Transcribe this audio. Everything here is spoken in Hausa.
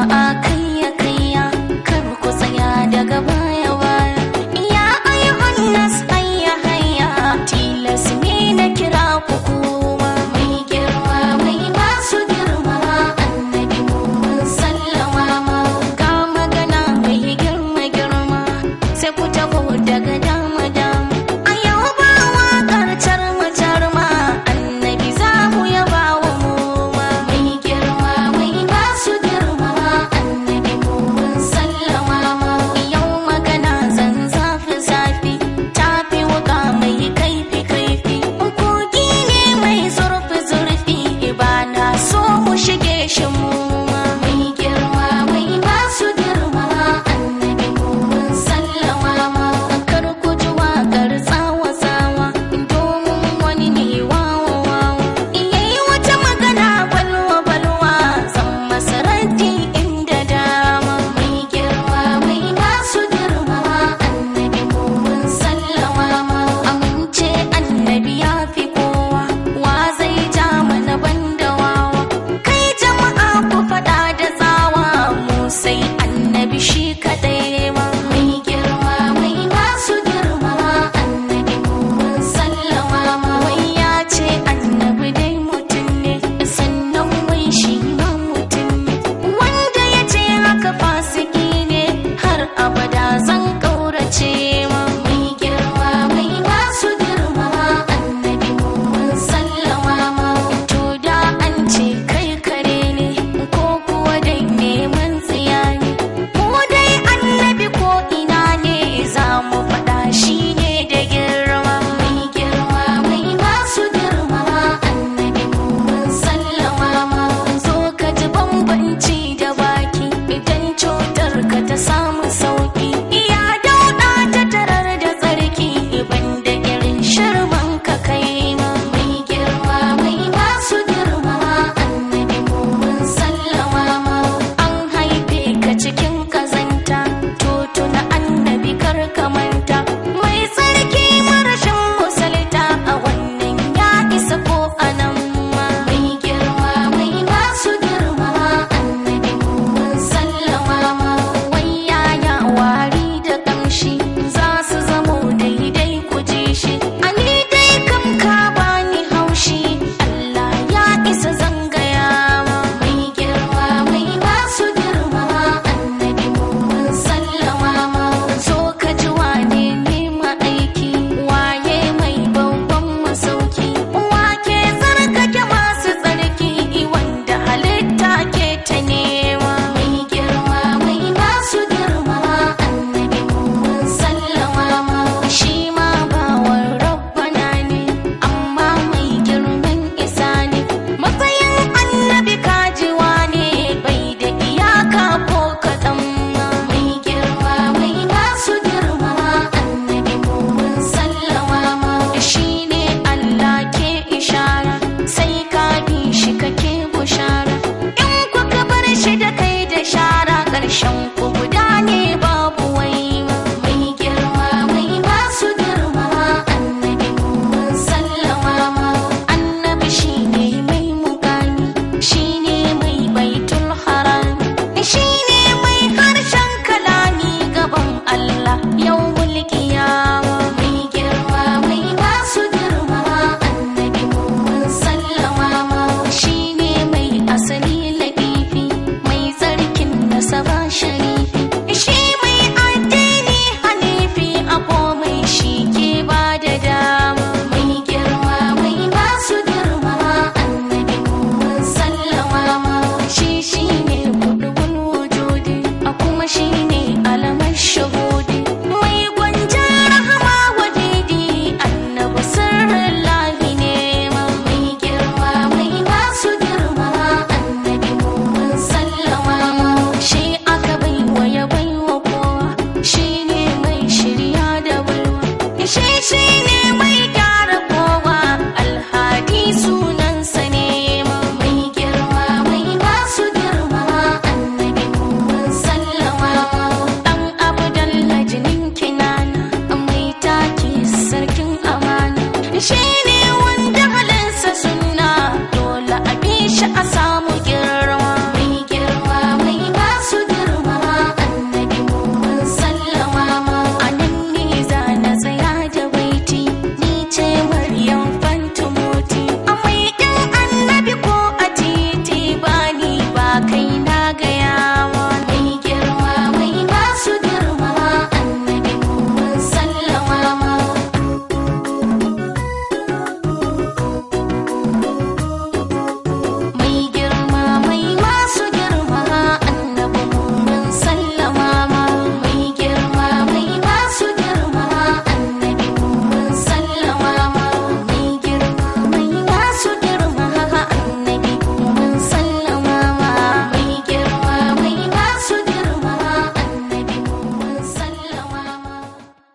jama'a kayya kayya kar ku tsaya daga baya baya. Ya ayyuhan nas hayya hayya tilas ne na kira ku kuma. Mai girma mai masu girma annabi mu mun sallama ma. Ga magana mai girma girma sai ku taho daga dama dama. A yau ba waƙar charma charma annabi za mu yaba wa mu ma. Mai girma mai masu girma annabi mu mun sallama ma. Yau magana zan zafi zafi tafi wuƙa mai kaifi kaifi. Kogi ne mai zurfi zurfi ba na so mu shige shi mu ma. Mai girma mai masu girma annabi mu mun sallama ma. Kar ku ji waƙar tsawa tsawa domin wani ne wawa wawa. Yayi wata magana balwa balwa zan masa raddi inda dama. Mai girma mai masu girma annabi mu mun sallama ma. Amince annabi ya fi kowa wa zai ja mana banda wawa. Kai jama'a ku faɗa da tsawa mu sai annabi shi kaɗai ma. Mai girma mai masu girma annabi mu mun sallama ma. Wai ya ce annabi dai mutum ne sannan wai shi ma mutum ne. Wanda ya ce haka fasiki ne har abada zan ƙaurace ma. Mai girma mai masu girma annabi mu mun sallama ma. To da an ce kai kare ne ko kuwa dai neman tsiya ne. Mu dai annabi ko ina ne za mu faɗa shi ne da girma. Mai girma mai masu girma annabi mu mun sallama ma. Zo ka ji bambanci da baki idan cutar ka ta samu sauki. Iya dauɗa ta tarar da tsarki banda irin shirman ka kai ma. Mai girma mai masu girma annabi mu mun sallama ma. An haife ka cikin kazanta to tuna annabi kar ka manta. Mai tsarki marashin musalta a wannan ya isa ko anan ma. Mai girma mai masu girma annabi mu mun sallama ma. Wai yaya wari da kamshi za su zamo daidai ku ji shi. Ani dai kam ka bani haushi Allah ya isa zan gaya ma. Mai girma mai masu girma annabi mu mun sallama ma. Zo ka ji wane ne ma aiki waye mai babban masauki. Wake tsarkake masu tsarki wanda halitta ke ta nema. Mai girma mai masu girma annabi mu mun sallama ma. Shi ma bawan rabbana ne amma mai girman isa ne. Matsayin annabi kajiwa ne bai da iyaka ko kaɗan ma. Mai girma mai masu girma annabi mu mun sallama ma. Shi ne Allah ke ishara sai ka bi shi kake bushara. In kuka bar shi da kai da shara ƙarshen ku